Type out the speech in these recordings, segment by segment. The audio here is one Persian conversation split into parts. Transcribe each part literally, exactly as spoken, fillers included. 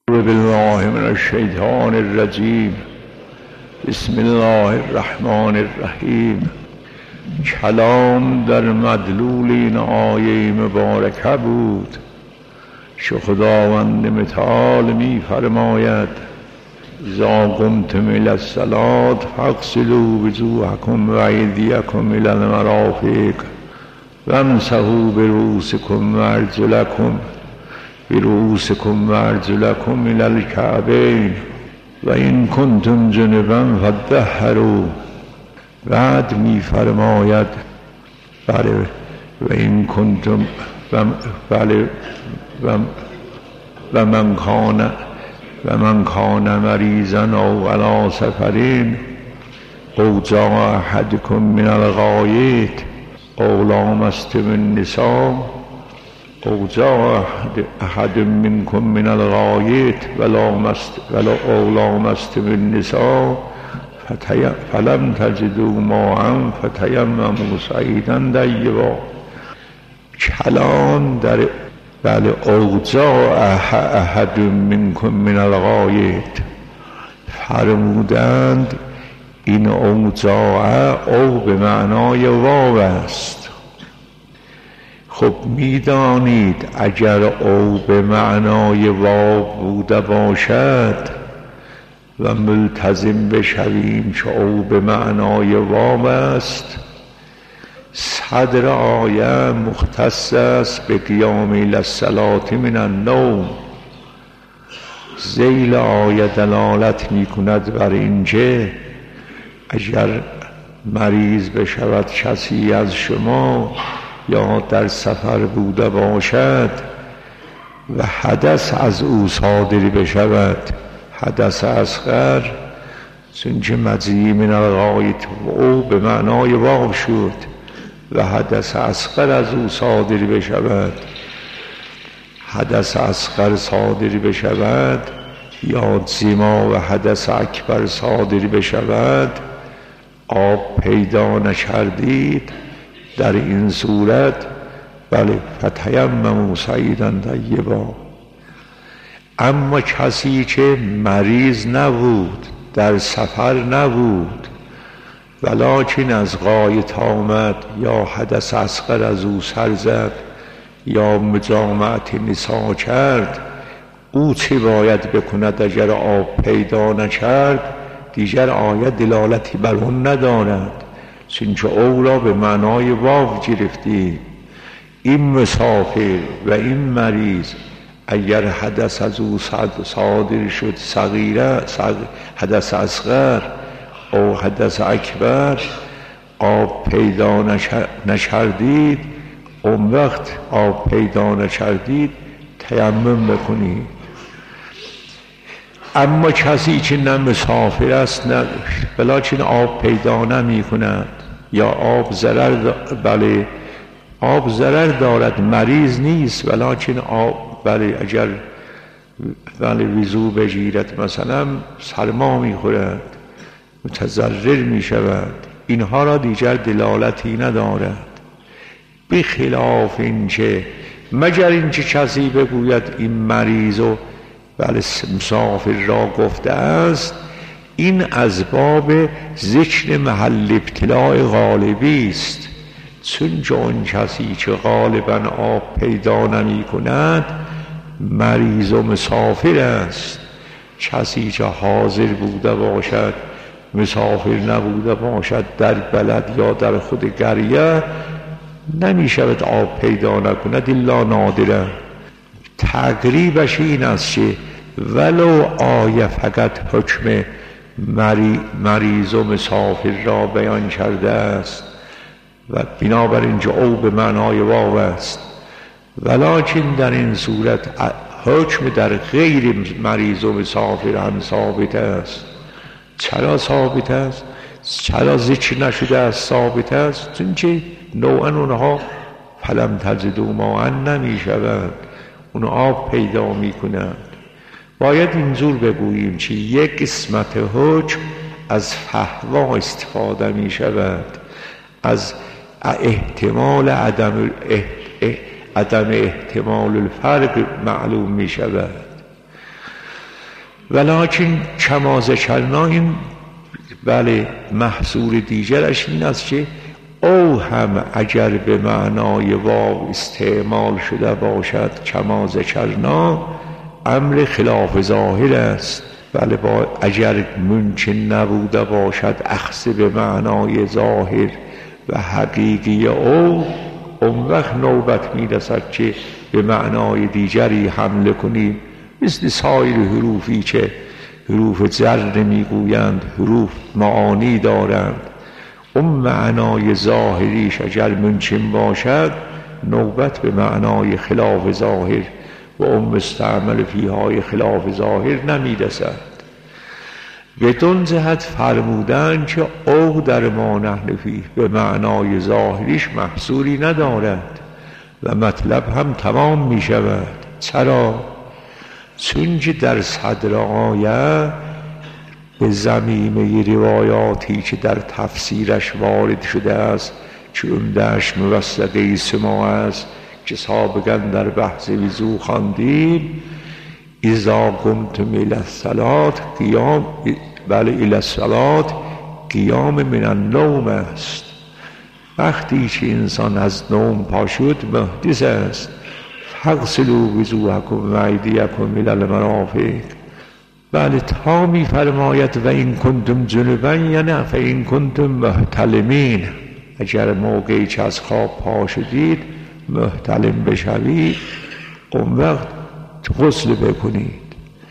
بالله من الشیطان الرجیم. بسم الله الرحمن الرحیم. کلام در مدلول این آیه مبارکه بود که خداوند متعال می فرماید اذا قمتم الی الصلاة فاغسلوا وجوهکم و ایدیکم الی المرافق وامسحوا برؤوسکم و ارجلکم برؤوسکم و ارجلکم الی الکعبین و این کنتم جنبا فطهروا. بعد می فرماید بله و این کنتم بله و, و من کان و من کان مریضا او علی سفرین او جاء احدکم من الغایط او لامستم النساء او جاء احد منکم من الغایط او لامستم النساء فلم تجدوا ماء فتیمموا صعیدا طیبا. کلام در بله او جاء احد منکم من الغایط فرمودند این او جاء او به معنای واو است. خب میدانید اگر او به معنای واو بوده باشد و ملتزم بشویم که او به معنای واو است، صدر آیه مختص است به قیام الی الصلاة من النوم. ذیل آیه دلالت می کند بر اینکه اگر مریض بشود کسی از شما یا در سفر بوده باشد و حدث از او صادر بشود، حدث اصغر، چونکه مجیء من الغایط او به معنای واو شد و حدث اصغر از او صادر بشود، حدث اصغر صادر بشود یا زما و حدث اکبر صادر بشود، آب پیدا نکردید، در این صورت بله فتیمموا صعیدا طیبا. اما کسی که مریض نبود، در سفر نبود، ولکن از غایط آمد یا حدث اصغر از او سر زد یا مجامعت نساء کرد، او چه باید بکند اگر آب پیدا نکرد؟ دیگر آیه دلالتی بر اون ندارد، چونکه او را به معنای واو گرفتی. این مسافر و این مریض اگر حدث از او صادر شد صغیره حدث اصغر او حدث اکبر، آب پیدا نکردید، اون وقت آب پیدا نکردید تیمم بکنید. اما کسی که نه مسافر است نه بلکه آب پیدا نمی کند یا آب ضرر بله آب ضرر دارد، مریض نیست ولکن آب بله اگر بله وضو بگیرد مثلا سرما می خورد متضرر می شود، اینها را دیگر دلالتی ندارد. بخلاف اینکه مگر اینکه کسی بگوید این مریض و بله مسافر را گفته است، این از باب ذکر محل ابتلاء غالبی است، چون اون کسی که غالبا آب پیدا نمی کند مریض و مسافر است. کسی که حاضر بوده باشد مسافر نبوده باشد در بلد یا در خود قریه نمی شود آب پیدا نکند الا نادره. تقریبش این است که ولو آیه فقط حکم مری... مریض و مسافر را بیان کرده است و بنابراین که او به معنای واو است، ولکن در این صورت حکم در غیر مریض و مسافر هم ثابت است. چرا ثابت است؟ چرا ذکر نشده است ثابت است؟ چونکه نوعا اونها فلم تجدوا ماء نمی شود، اون آب پیدا می کنند. باید اینجور بگوییم که یک قسمت حکم از فحوا استفاده می شود، از احتمال عدم عدم احتمال الفرق معلوم می شود. ولکن کما ذکرنا، این بله محصول دیگرش این است که او هم اگر به معنای واو استعمال شده باشد کما ذکرنا، امر خلاف ظاهر است. بله با اگر ممکن نبوده باشد اخذ به معنای ظاهر و حقیقی او، اون وقت نوبت میرسد که به معنای دیگری حمله کنیم، مثل سایر حروفی که حروف جر میگویند حروف معانی دارند، اون معنای ظاهریش اگر ممکن باشد نوبت به معنای خلاف ظاهر و اون مستعمل فیهای خلاف ظاهر نمیرسد. بدون جهت فرمودن که او در ما نحن فیه به معنای ظاهریش محصولی ندارد و مطلب هم تمام می شود. چرا؟ چون که در صدر آیه به ضمیمه روایاتی که در تفسیرش وارد شده است که عمده‌اش موثقه سما است که سابقا در بحث وضو خواندیم، اذا قمتم الی الصلاة قیام، بله الی الصلاة قیام من النوم است. وقتی که انسان از نوم پا شد محدث است. فاغسلوا وجوهکم و ایدیکم الی المرافق. بله تا می فرماید و این کنتم جنبا، یعنی فین کنتم محتلمین، اگر موقعی که از خواب پا شدید محتلم بشوید اون وقت غسل بکنید.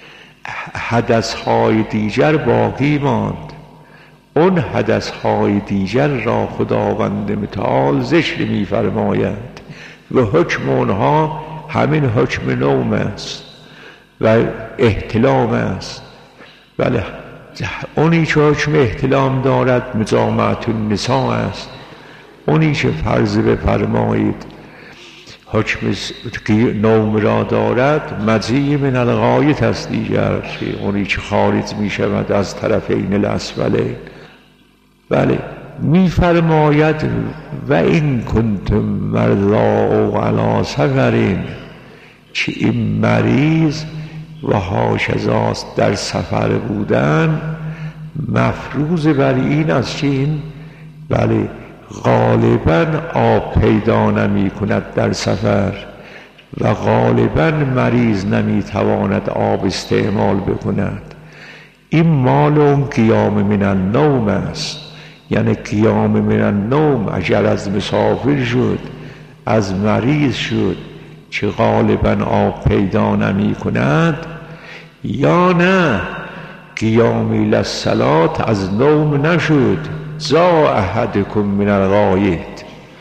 حدثهای دیگر باقی ماند، اون حدثهای دیگر را خداوند متعال ذکر می فرماید و حکم اونها همین حکم نوم است و احتلام است. بله اونی که حکم احتلام دارد مجامعت النساء است. اونی که فرض بفرمایید حکم نوم را دارد مجیء من الغایت است دیگر، که اونی که خارج می شود از طرفین الاسفلین. بله می فرماید و این کنتم مرضا او علی سفرین، که این مریض و هاشذاست در سفر بودن مفروض بر این است که این بله غالبا آب پیدا نمی کند در سفر و غالبا مریض نمی تواند آب استعمال بکند. این مال اون قیام من النوم است، یعنی قیام من النوم اگر از مسافر شد، از مریض شد که غالبا آب پیدا نمی کند، یا نه قیام الی الصلاة از نوم نشد، زا احدکم من الغایت،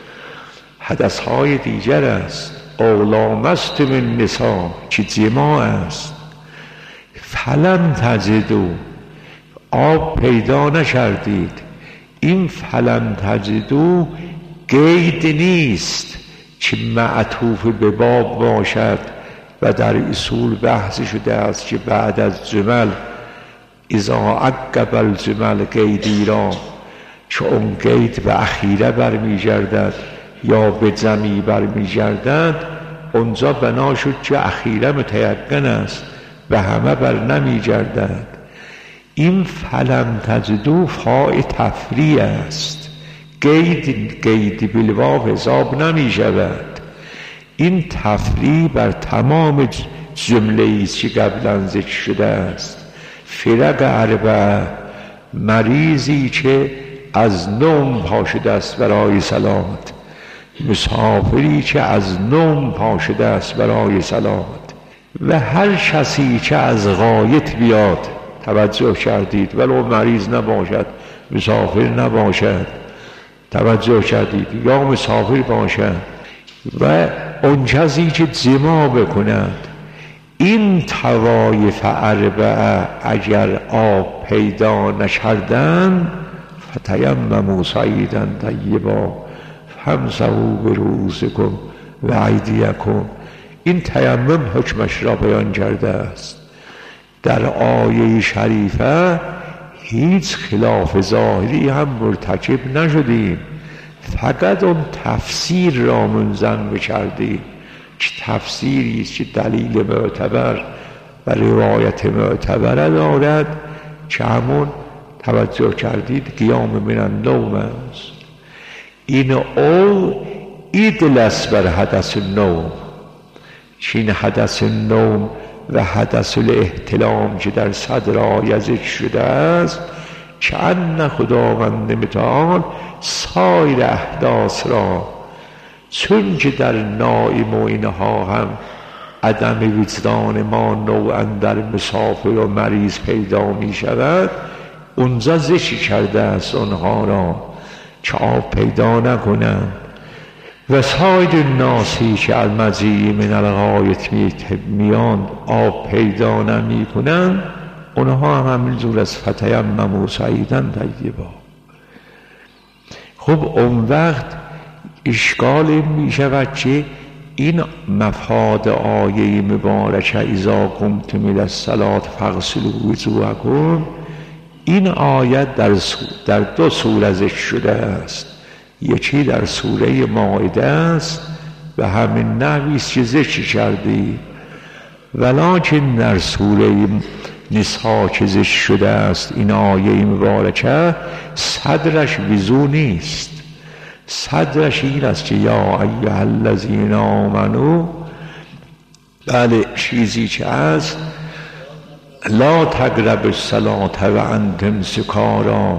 حدثهای دیگر است. او لامستم النساء که جماع است. فلم تجدوا آب پیدا نکردید. این فلم تجدوا قید نیست که معطوف به باب باشد و در اصول بحث شده است که بعد از جمل اذا عقب الجمل قیدی را که اون قید به اخیره برمی گردد یا به جمعی برمی گردد، اونجا بنا شد که اخیره متیقن است، به همه بر نمی گردد. این فلم تجدوا فاء تفریع است، قید قید بالواو حساب نمی شود. این تفریع بر تمام جمله است که قبلا ذکر شده است. فرق اربعه، مریضی که از نوم پا شده است برای سلامت، مسافری که از نوم پا شده است برای سلامت، و هر کسی که از غایت بیاد. توجه کردید؟ ولو مریض نباشد، مسافر نباشد، توجه کردید؟ یا مسافر باشد و اون کسی که جماع بکند. این طوایف اربعه اگر آب پیدا نکردند فتیمموا صعیدا طیبا فامسحوا برؤوسکم و ایدیکم. این تیمم حکمش را بیان کرده است. در آیه شریفه هیچ خلاف ظاهری هم مرتکب نشدیم، فقط اون تفسیر را منظم بکردیم که تفسیری است که دلیل معتبر و روایت معتبره دارد که همون توجه کردید قیام من النوم است. این او ایدل است بر حدث نوم، چین حدث نوم و حدث الاحتلام که در صدر آیه ذکر شده است که ان خداوند متعال سایر احداث را، چون که در نائم و اینها هم عدم وجدان ما نوعا در مسافر و مریض پیدا می شود، اونجا ذکر کرده است آنها را که آب پیدا نکنند و سایر ناسی که المزی من الغایت میان آب پیدا نمی کنند، اونها هم همینجور از فتیمموا صعیدا طیبا. خب اون وقت اشکال می شود که این مفاد آیه مبارکه اذا قمتم الی الصلاة فاغسلوا وجوهکم، این آیت در, در دو سوره ذکر شده است. یکی در سوره مائده است و همین نحوی است که ذکر کردی، ولکن در سوره نساء که ذکر شده است این آیه مبارکه صدرش وضو نیست، صدرش این است که یا ایها الذین آمنوا، بله چیزی که است لا تقربوا الصلاة و انتم سکاری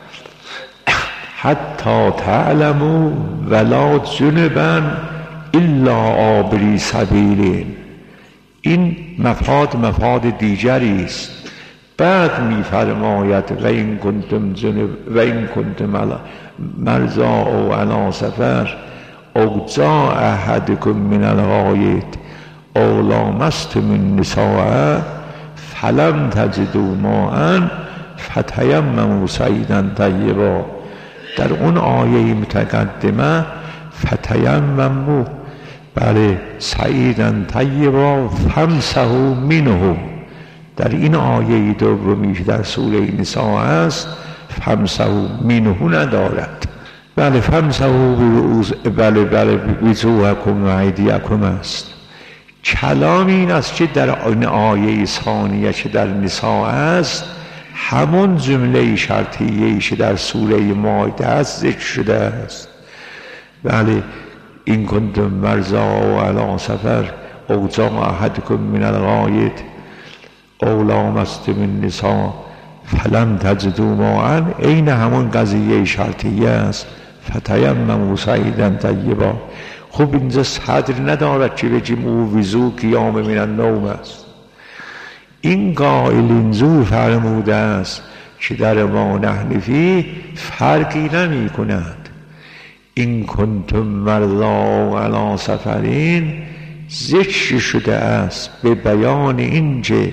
حتی تعلموا ولا جنبا الا عابری سبیل. این مفاد مفاد دیگری است. بعد می‌فرماید و این کنتم جنب و این کنتم مرضی او علی سفر او جاء احدکم من الغایط او لامستم النساء فلم تجدوا ماء فتیمموا صعیدا طیبا. در اون آیه متقدمه فتیمموا، بله صعیدا طیبا فامسحوا منه. در این آیه دومی که در سوره نساء است فامسحوا منه ندارد، بله فامسحوا بله بله بوجوهکم و ایدیکم است. کلام این است که در این آیه ثانیه که در نساء است همون جمله شرطیه‌ای که در سوره مائده است ذکر شده است. بله این کنتم مرضی او علی سفر او جاء احدکم من الغایط او لامستم النساء فلم تجدوا ماء، این همون قضیه شرطیه است فتیمموا صعیدا طیبا. خب اینجا صدر ندارد که بگیم او وضو قیام من النوم است. این قائل اینجور فرموده است که در ما نحن فیه فرقی نمی کند. این کنتم مرضی او علی سفرین ذکر شده است به بیان این که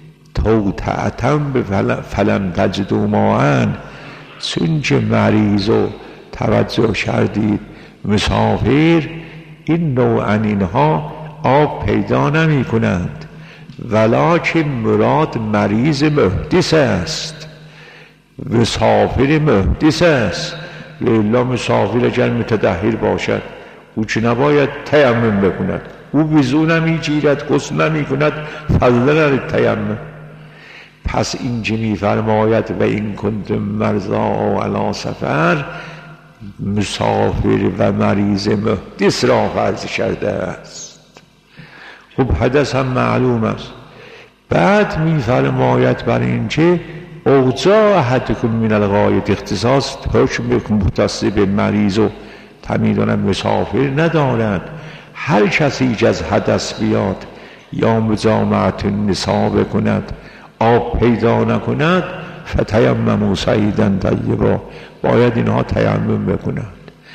توطئة به فلم تجدوا ماء، چون که مریض و توجه کردید مسافر این نوعا اینها آب پیدا نمی کنند، ولکن مراد مریض محدث است، مسافر محدث است. لیلا مسافر اگر متطهر باشد او چه نباید تیمم بکند، او وضو نمی گیرد غسل نمی کند فضلا التیمم. پس این که می فرماید و این کنتم مرضی او علی سفر، مسافر و مریض محدث را فرض کرده است. خب حدث هم معلوم است. بعد می فرماید بر این که او جاء احدکم من الغایط، اختصاص حکم مختص به مریض و تمیدانم مسافر ندارد. هر کسی که از حدث بیاد یا مجامعت النساء بکند آب پیدا نکند فتیمموا صعیدا طیبا، باید اینها تیمم بکنند.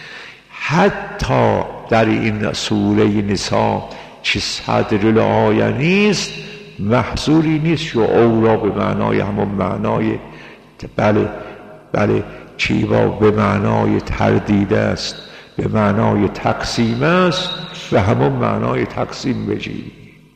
حتی در این سوره نساء که صدر الآیه نیست محصولی نیست، و او را به معنای همون معنای بله بله چیوا به معنای تردید است، به معنای تقسیم است و همون معنای تقسیم بگیری.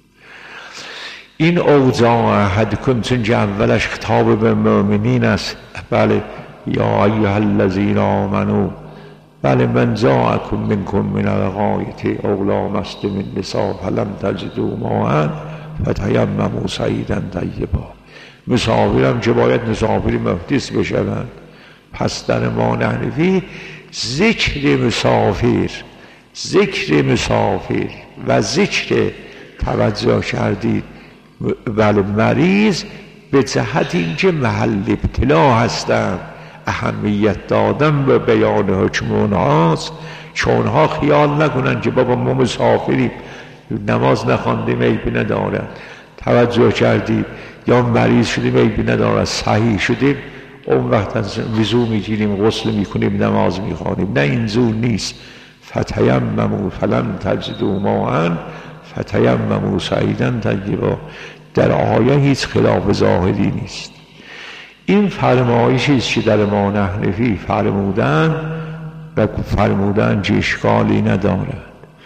این اوجاع احدکم چون که اولش خطاب به مؤمنین است، بله یا ایها الذین آمنوا، بله من جاءکم منکم من الغایط او لامستم النساء فلم تجدوا ماء فتیمموا صعیدا طیبا. مسافرم که باید مسافر محدث بشوند. پس در ما نحنفی ذکر مسافر ذکر مسافر و ذکر توجه کردید ولی مریض به جهت اینکه محل ابتلا هستند اهمیت دادن به بیان حکم اونهاست، چون ها خیال نکنن که بابا ما مسافریم نماز نخواندیم عیبی ندارد. توجه کردید یا مریض شدیم عیبی ندارد، صحیح شدیم اون وقت از وضو میگیریم غسل میکنیم نماز میخوانیم. نه اینجور نیست. فتیمموا فلم تجدوا ماء فتیمموا صعیدا طیبا. در آیه هیچ خلاف ظاهری نیست. این فرمایشی است که در ما نحنفی فرمودن و فرمودن که اشکالی ندارد.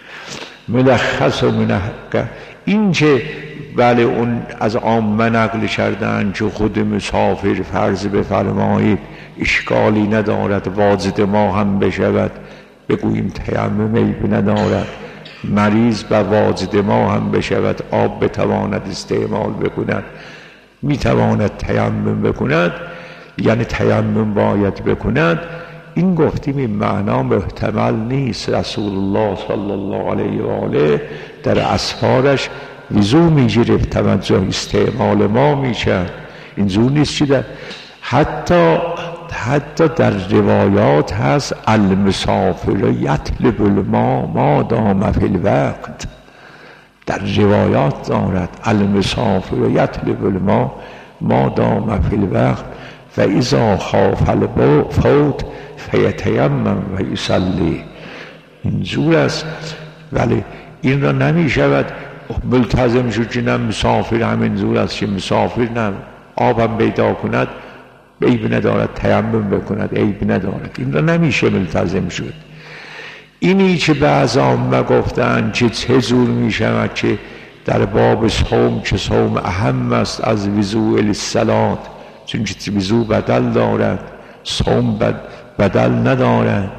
ملخص و منحقه این که بله اون از عامه نقل کردن که خود مسافر فرض بفرمایید اشکالی ندارد واجد ما هم بشود بگوییم تیمم عیبی ندارد، مریض و واجد ما هم بشود آب بتواند استعمال بکند میتواند تیمم بکند یعنی تیمم باید بکند. این گفتیم این معنا محتمل نیست. رسول الله صلی الله علیه و آله در اسفارش وضو میگرفت توجه استعمال ما میکرد. اینجور نیست که در حتی حتی در روایات هست المسافر یطلب الماء ما دام فی الوقت. در روایات دارد المسافر یطلب الماء ما دام فی الوقت و اذا خاف الفوت فیتیمم و یصلی. اینجور است. ولی این را نمی شود ملتزم شد که نه مسافر همینجور است که مسافر نه آبم پیدا کند عیب ندارد تیمم بکند عیب ندارد. این را نمیشه ملتزم شد. اینی که بعض عامه گفتن که چه جور می شود که در باب صوم که صوم اهم است از وضوء للصلاة، چون که وضوء بدل دارد صوم بدل ندارد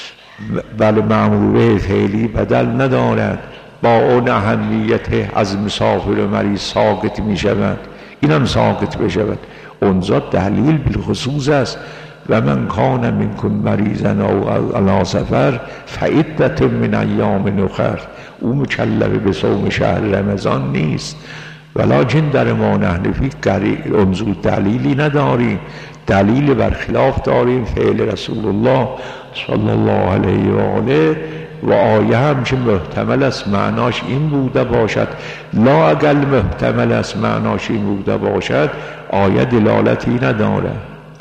بل معموله فعلی بدل ندارد، با اون اهمیت از مسافر و مریض ساقط می شود این هم ساقط بشود. اونجا دلیل بالخصوص است و من کان منکم مریضا او علی سفر فعدة من ایام اخر. او مکلف به صوم شهر رمضان نیست. ولکن در ما نحنفی اونجور دلیلی نداریم، دلیل برخلاف داریم فعل رسول الله صلی الله علیه و آله و آیه هم که محتمل است معناش این بوده باشد. لا اگر محتمل است معناش این بوده باشد آیه دلالتی نداره.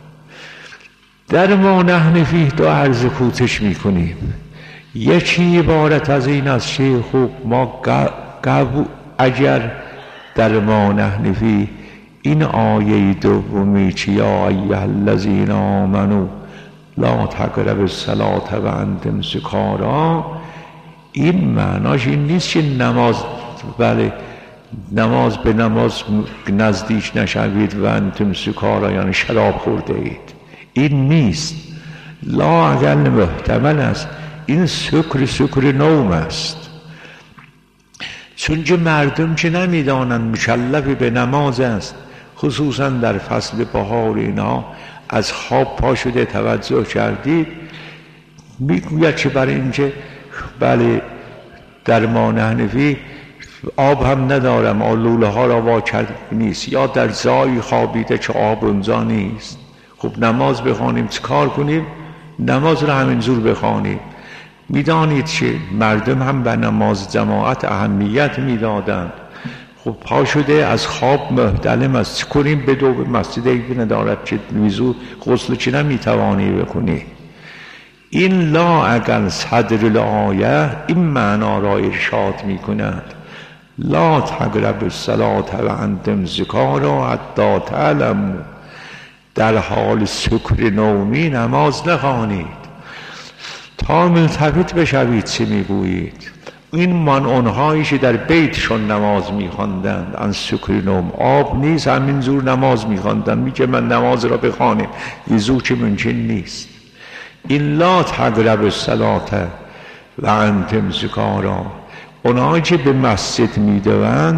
در ما نحنفی دو عرض کوتش میکنیم. یکی عبارت از این است که خوب ما قبو اگر در ما نحنفی این آیه دومی که یا ایها الذین آمنوا لا تقربوا الصلاة و انتم سکارا، این معناش این نیست که نماز بله نماز به نماز نزدیک نشوید و انتم سکارا یعنی شراب خورده اید. این نیست. لا اقل محتمل است. این سکر سکر نوم است. چون که مردم که نمیدانند مکلف به نماز است، خصوصا در فصل بهار اینا از خواب پا شده توجه کردید میگوید که برای اینکه بله در ما نحنفی آب هم ندارم آلوله ها را وا کرد نیست یا در جایی خوابیده که آب اونجا نیست. خب نماز بخوانیم چه کار کنیم؟ نماز را همینجور بخوانیم. میدانید که مردم هم به نماز جماعت اهمیت میدادند. خب پا شده از خواب محتلم است چه کنیم؟ بدو به مسجد ایبی ندارد که وضو غسل چی نمیتوانی بکنی. این لا اگر صدر الآیه این معنا را ارشاد میکند. لا تقربوا الصلاة و انتم سکارا حتی تعلموا، در حال سکر نومی نماز نخوانید تا ملتفت بشوید چه میگویید. این من اونهایی که در بیتشون نماز میخواندند از سکر نوم آب نیست همینجور نماز میخواندند میگه من نماز را بخوانیم وضو که ممکن نیست. این لا تقربوا الصلاة و انتم سکارا، اونهایی که به مسجد میدوند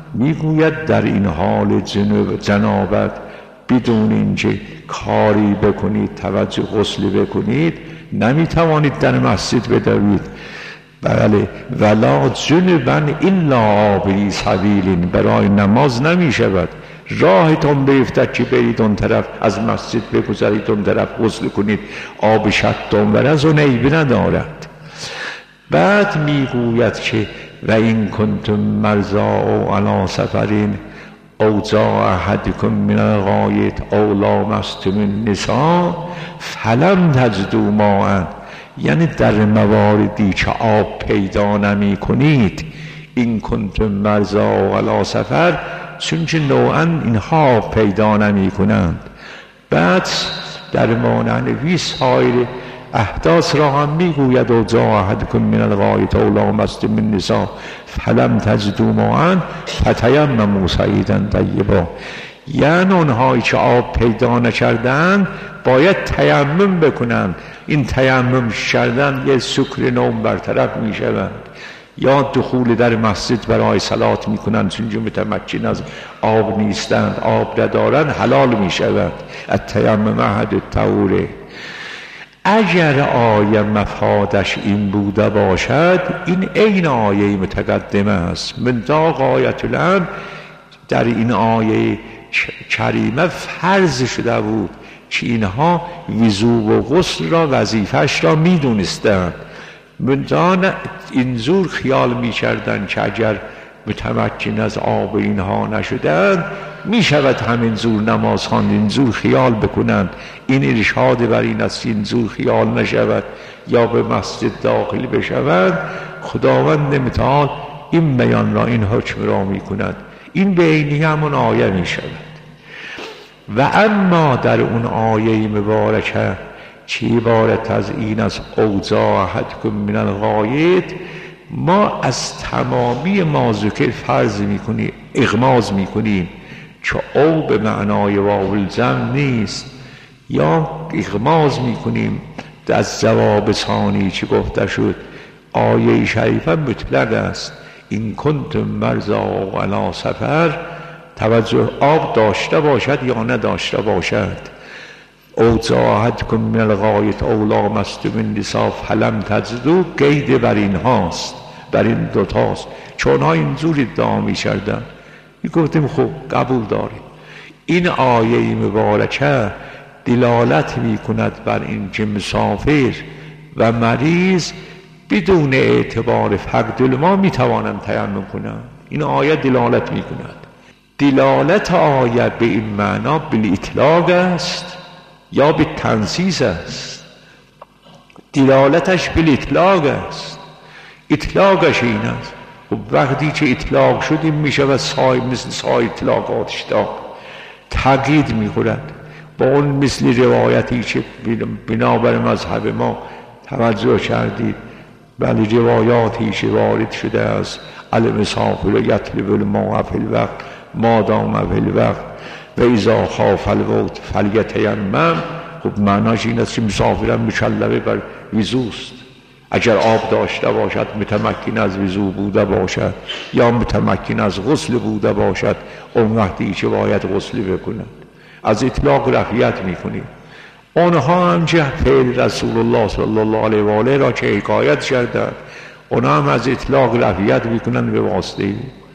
میگوید در این حال جنابت بدون اینکه کاری بکنید، توجه غسل بکنید، نمیتوانید در مسجد بدوید. بله، ولا جنبا الا عابری سبیل، برای نماز نمی شود. راهتون بیفتد که برید اون طرف، از مسجد بگذارید اون طرف غسل کنید، آب شتون بر از اون عیبی ندارد. بعد میگوید که و این کنتم مرضا او علی سفرین او جاء احدکم من الغایط او لامستم النساء فلم تجدوا ماء، یعنی در مواردی که آب پیدا نمی کنید، این کنتم مرضا او علی سفر، چون که نوعا اینها آب پیدا نمی کنند. بعد در مانعنوی سایر احداث را هم میگوید و جاء احدکم من الغایط او لامستم النساء فلم تجدوا ماء فتیمموا صعیدا طیبا، یعنی اونهایی که آب پیدا نکردند باید تیمم بکنند. این تیمم کردن یه سکر نوم برطرف می شود، یا دخول در مسجد برای صلات می کنند چون که متمکن از آب نیستند، آب ندارند، حلال می شود. التیمم احد الطهوره. اگر آیه مفادش این بوده باشد، این عین آیه متقدمه است. من دا غایت الامر، در این آیه کریمه فرض شده بود که اینها وضو و غسل را وظیفش را می دونستند. من دا اینجور خیال می کردن که اگر متمکن از آب اینها نشدند می شود همین زور نماز خواند، این زور خیال بکنند. این ارشاد بر این است این زور خیال نشود یا به مسجد داخل بشود. خداوند متعال این بیان را، این حکم را می کند. این به عینی همون آیه می شود. و اما در اون آیه مبارکه که عبارت از این از او جاء احدکم من الغایط، ما از تمامی ما ذکر فرض میکنیم، اغماض میکنیم که او به معنای واو الجمع نیست، یا اغماض میکنیم از جواب ثانی که گفته شد. آیه شریفه مطلق است. این کنتم مرضا او علی سفر، توجه آب داشته باشد یا نداشته باشد. او جاء احدکم من الغایط او لامستم النساء فلم تجدوا، قید بر این هاست، بر این دوتاست. چون ها اینجور ادعا می کردن، می گفتیم خب قبول داریم. این آیه مبارکه دلالت می کند بر این که مسافر و مریض بدون اعتبار فقد الماء می توانند تیمم کنند. این آیه دلالت می کند. دلالت آیه به این معنا بالاطلاق است یا به تنصیص است؟ دلالتش بالاطلاق است. اطلاقش این است. و وقتی که اطلاق شد این می شود سای مثل سای اطلاقات اشتاق تقیید می خورد با اون مثل روایتی که بنابر مذهب ما توجه کردید. بله، روایاتی که وارد شده از المسافر یطلب الماء فی الوقت ما دام فی الوقت و اذا خاف الموت فلیتیمم. خب معناش این است که مسافرم مکلف بر وضوست. اگر آب داشته باشد، متمکن از وضو بوده باشد یا متمکن از غسل بوده باشد، اون وقتی که باید غسل بکند. از اطلاق رفیت میکنیم. اونها هم که فعل رسول الله صلی الله علیه و آله را که حکایت کردند، اونها هم از اطلاق رفیت میکنند به واسطه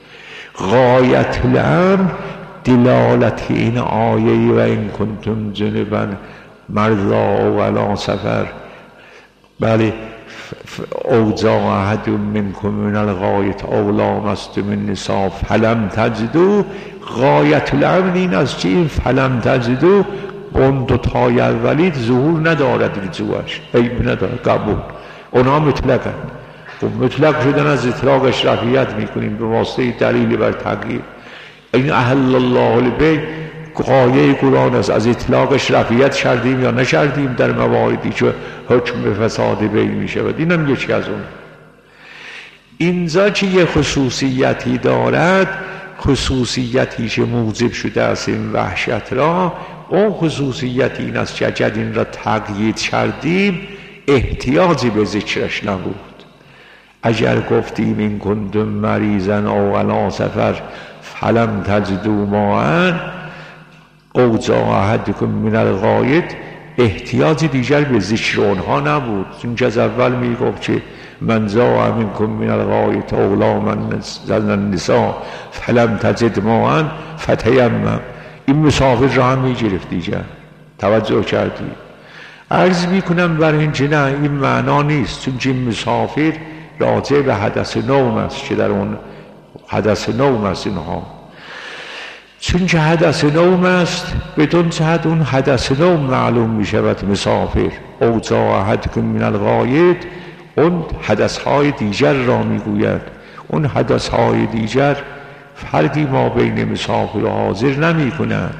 غایت الامر. دلالت این آیه و این کنتم جنبا مرضا او علی سفر، بله، او جاء احد منکم من الغایط او لامستم النساء فلم تجدوا. غایت الامر این است که این فلم تجدوا اون دو تای اولیت ظهور ندارد، رجوعش عیب ندارد، قبول. اونها مطلقن. خب مطلق شدن از اطلاقش رفیت میکنیم به واسطه دلیل بر تغییر. این احل الله البیع غایه قرآن است. از اطلاقش رفیت کردیم یا نکردیم در مواردی که حکم به فساد بیع می شود. این هم یکی از اون. اینجا که یه خصوصیتی دارد، خصوصیتی که موجب شده است این وحشت را، اون خصوصیت این است که اگر این را تقیید کردیم احتیاجی به ذکرش نبود. اگر گفتیم این کنتم مریضا او علی سفر فلم تجدوا ماء او جاء احدکم من الغایط، احتیاج دیگر به ذکر اونها نبود، چون از اول میگفت که من جاء منکم من الغایط او لامس النساء فلم تجد ماء فتیمم. این مسافر را هم میگرفت دیگر. توجه کردی؟ عرض میکنم برای اینکه نه این معنا نیست، چون این مسافر راجع به حدث نوم است که در اون حدث نوم است اینها، چون که حدث نوم است بدون جهت اون حدث نوم معلوم می شود مسافر. او جاء احدکم من الغایط اون حدث های دیگر را می گوید. اون حدث های دیگر فرقی ما بین مسافر و حاضر نمی کند.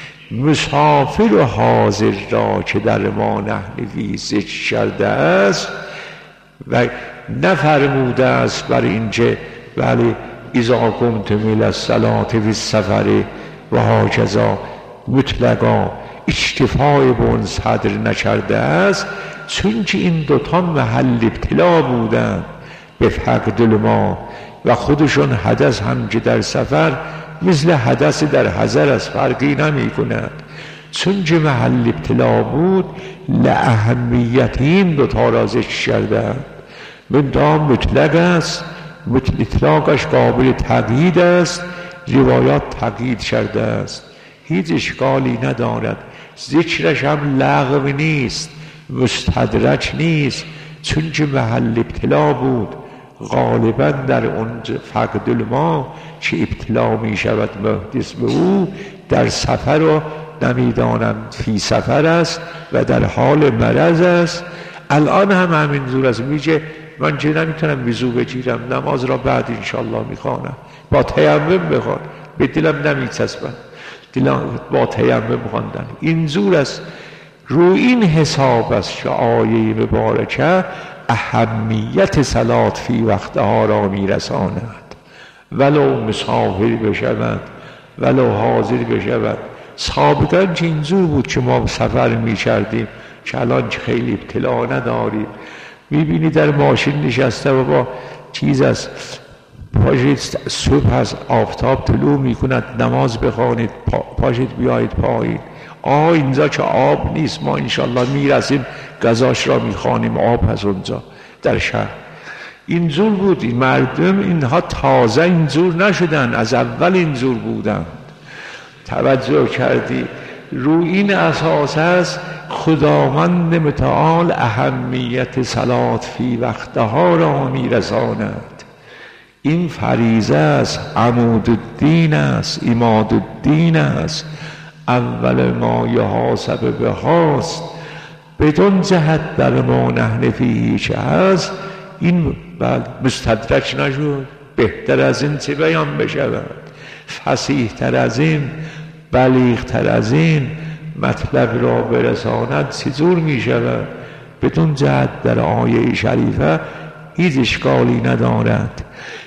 مسافر و حاضر را که در ما نحنوی ذکر کرده است و نفرموده است بر اینکه بله اذا قمتم الی الصلاة فی السفر و هکذا مطلقا اکتفای به اون صدر نکرده است، چون که این دوتا محل ابتلا بودند به فقد الماء و خودشون حدث هم که در سفر مثل حدث در حضر است، فرقی نمی کند. چون که محل ابتلا بود لاهمیت این دوتا را ذکر کردند. منتها مطلق است، اطلاقش قابل تقیید است، روایات تقیید کرده است، هیچ اشکالی ندارد. ذکرش هم لغو نیست، مستدرج نیست، چون که محل ابتلا بود. غالبا در اون فقد الماء که ابتلا می شود محدث به او در سفر و نمیدانم فی سفر است و در حال مرض است. الان هم همین زور است، میگه من چه نمیتونم وضو بگیرم، نماز را بعد انشالله میخوانم، با تیمم بخوان، به دلم نمیچسبم، دلم با تیمم خواندن. این زور است. رو این حساب است که آیه مبارکه اهمیت صلات فی وقتها را میرساند، ولو مسافر بشود ولو حاضر بشود. سابقا که این زور بود که ما سفر میکردیم، که الان که خیلی ابتلا نداریم. میبینی در ماشین نشسته و با چیز از پاشید صبح از آفتاب طلوع میکند، نماز بخوانید، پا پاشید بیایید پایین. آه اینجا که آب نیست، ما انشالله میرسیم غذاش را میخوانیم، آب از اونجا در شهر. اینجور بود. این مردم اینها تازه اینجور نشدن، از اول اینجور بودن. توجه کردی؟ رو این اساس است خداوند متعال اهمیت صلات فی وقتها را میرساند. این فریضه است، عمود الدین است، عماد الدین است، اول ما یحاسب به هاست. بدون جهت در ما نحن فیه چه هست. این مستدرک نشد. بهتر از این چه بیان بشود؟ فصیح تر از این، بلیغ تر از این مطلب را برساند چجور می شود؟ بدون جهت در آیه شریفه هیچ اشکالی ندارد.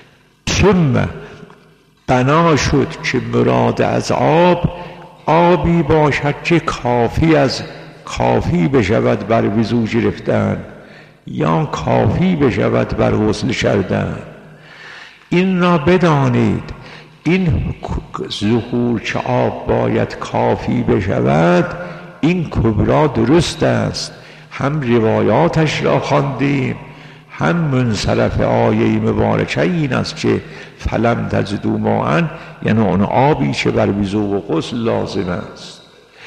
ثم بنا شد که مراد از آب آبی باشد که کافی از کافی بشود بر وضو گرفتن یا کافی بشود بر غسل کردن. این را بدانید، این ظهور که آب باید کافی بشود، این کبرا درست است. هم روایاتش را خواندیم، هم منصرف آیه مبارکه این است که فلم تجدوا ماء، یعنی اون آبی که بر وضو و غسل لازم است.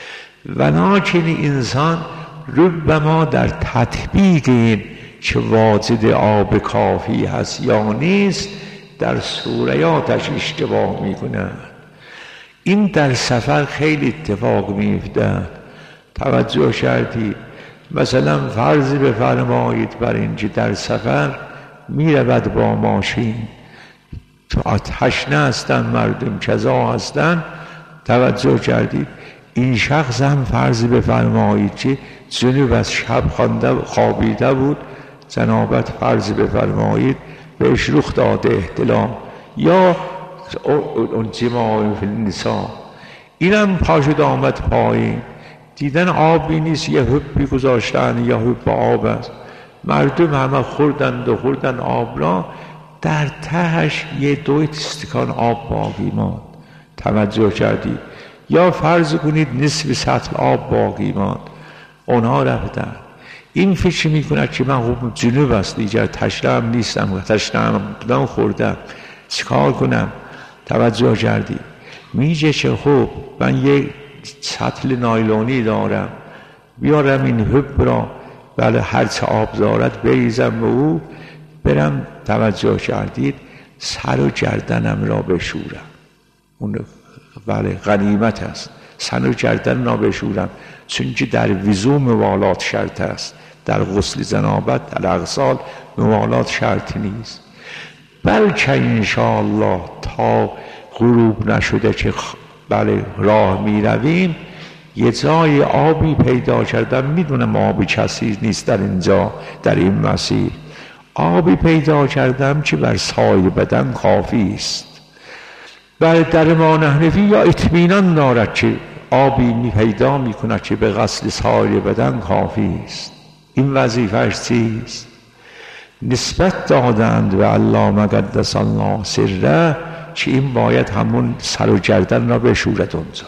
ولکن انسان ربما در تطبیق این که واجد آب کافی هست یا نیست در سوریاتش اشتباه میکنند. این در سفر خیلی اتفاق میفتد. توجه کردید؟ مثلا فرض بفرمایید بر اینکه در سفر میرود با ماشین، تو تشنه هستن مردم، کذا هستن. توجه کردید؟ این شخص هم فرض بفرمایید که جنوب از شب خوانده خوابیده بود، جنابت فرض بفرمایید بهش رخ داده احتلام یا اون جماع فی النساء، اینم پاشد آمد پایین، دیدن آبی نیست، یه حبی گذاشتن یا حب آب است، مردم همه خوردند و خوردن آب را، در تهش یه دو استکان آب باقی ماند. توجه کردی؟ یا فرض کنید نصف سطل آب باقی ماند، اونها رفتن. این فکر میکنه که من خوب جنوب است دیگر، تشنه هم نیستم، تشنه هم بودم خوردم، چیکار کنم؟ توجه کردی؟ میگه که خب من یک سطل نایلونی دارم، بیارم این حب را، بله هرچه آب دارد بریزم به او، برم، توجه کردید، سر و گردنم را بشورم. اون بله غنیمت است، سر و گردن را بشورم، چون که در وضو موالات شرط است، در غسل جنابت در اغسال موالات شرط نیست. بلکه انشاءالله تا غروب نشده که بله راه می رویم، یه جای آبی پیدا کردم، میدونم آبی کسی نیست در اینجا، در این مسیر آبی پیدا کردم که بر سایه بدن کافی است. بر در امام حنفی یا اطمینان دارد که آبی می پیدا می کند که به غسل سایه بدن کافی است. این وظیفه‌اش چیست؟ نسبت دادند به علامه قدس الله سره که این باید همون سر و گردن را بشورد اونجا.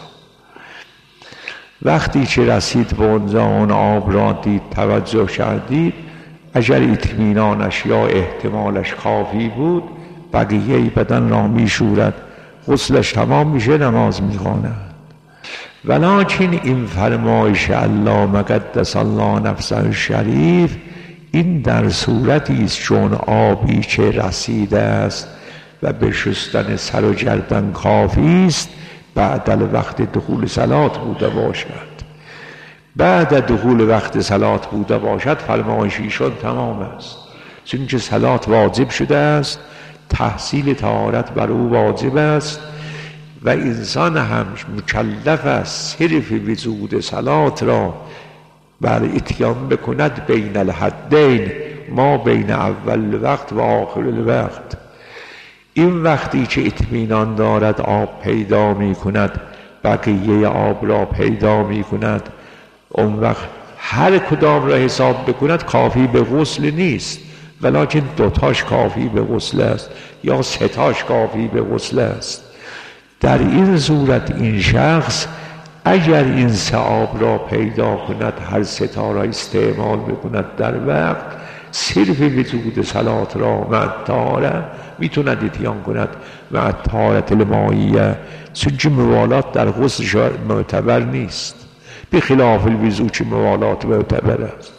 وقتی که رسید به اونجا، اون آب را دید، توجه کردید، اگر اطمینانش یا احتمالش کافی بود، بقیه بدن را می شورد، غسلش تمام میشه، نماز میخواند. ولکن این فرمایش علامه قدس الله نفسه شریف، این در صورتی است چون آبی که رسیده است و به شستن سر و گردن کافی است، بعد وقت دخول صلات بوده باشد. بعد دخول وقت صلات بوده باشد، فرمایش ایشان تمام است، چون که صلات واجب شده است، تحصیل طهارت بر او واجب است و انسان هم مکلف است صرف وجود صلات را بر اتیان بکند بین الحدین، ما بین اول وقت و آخر الوقت. این وقتی که اطمینان دارد آب پیدا می کند، بقیه آب را پیدا می کند، اون وقت هر کدام را حساب بکند کافی به غسل نیست، ولیکن دوتاش کافی به غسل است یا سه‌تاش کافی به غسل است. در این صورت این شخص اگر این سه آب را پیدا کند، هر سه تا را استعمال بکند در وقت، صرف وجود صلات را مع طهاره میتوند اتیان کند مع طهارت المائیه، چون که موالات در غسل معتبر نیست، به خلاف الوضو که موالات معتبر است.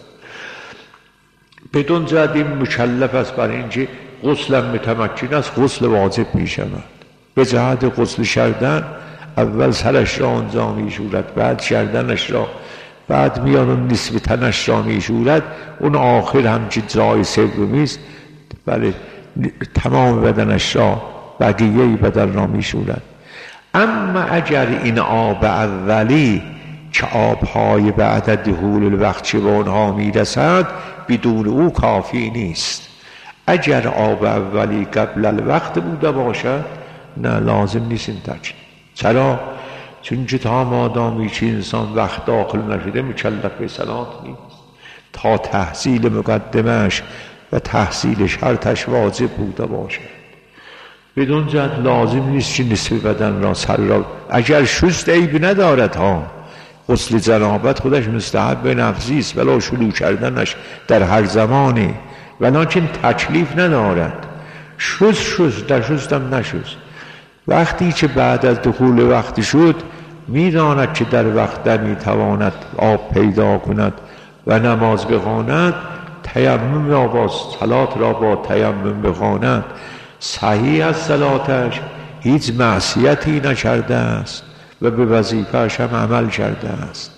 بدون جهت این مکلف است برای اینکه غسل متمکن است، غسل واجب می شود. به جهت غسل کردن اول سرش را آنجا می شورد، بعد گردنش را، بعد میاد اون نصف تنش را می شورد، اون آخر هم که جای سومی است، بله تمام بدنش را، بقیه بدن را می شورد. اما اگر این آب اولی که آبهای بعد دخول الوقت چه به اونها می رسد، بدون او کافی نیست. اگر آب اولی قبل الوقت بوده باشد، نه لازم نیست این تکلیف. چرا؟ چون که تا مادامی که انسان وقت داخل نشده مکلف به صلات نیست، تا تحصیل مقدمش و تحصیل شرطش واجب بوده باشد. بدون جهت لازم نیست که نصف بدن را، سر را، اگر شست عیب ندارد ها، غسل جنابت خودش مستحب به نفسی است، ولی شروع کردنش در هر زمانی، ولیکن تکلیف ندارد. شست شست در شستم نشست. وقتی که بعد از دخول وقت شد، میداند که در وقت نمیتواند آب پیدا کند و نماز بخواند، تیمم را با صلات را با تیمم بخواند، صحیح از صلاتش، هیچ معصیتی نکرده است و به وظیفه‌اش هم عمل کرده است.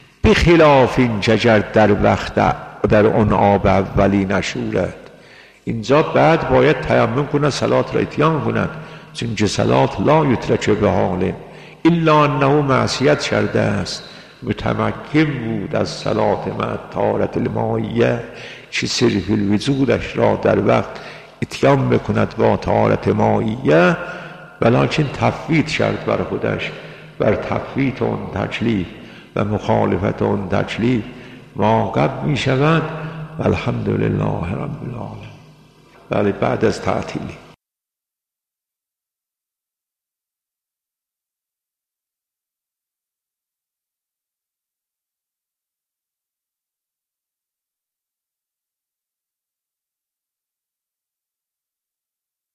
بخلاف این که اگر در وقت در اون آب اولی نشورد، اینجا بعد باید تیمم کند، صلات را اتیان کند، چون که صلات لا یترک به حال الا انه معصیت کرده است. متمکن بود از صلات مع طهارت المائیه که صرف الوجودش را در وقت اتیان بکند با طهارت مائیه، ولیکن تفویت کرد بر خودش، بر تفویت اون تکلیف و مخالفت اون تکلیف واقع می شود. الحمدلله رب العالمین. بله بعد از تعطیلی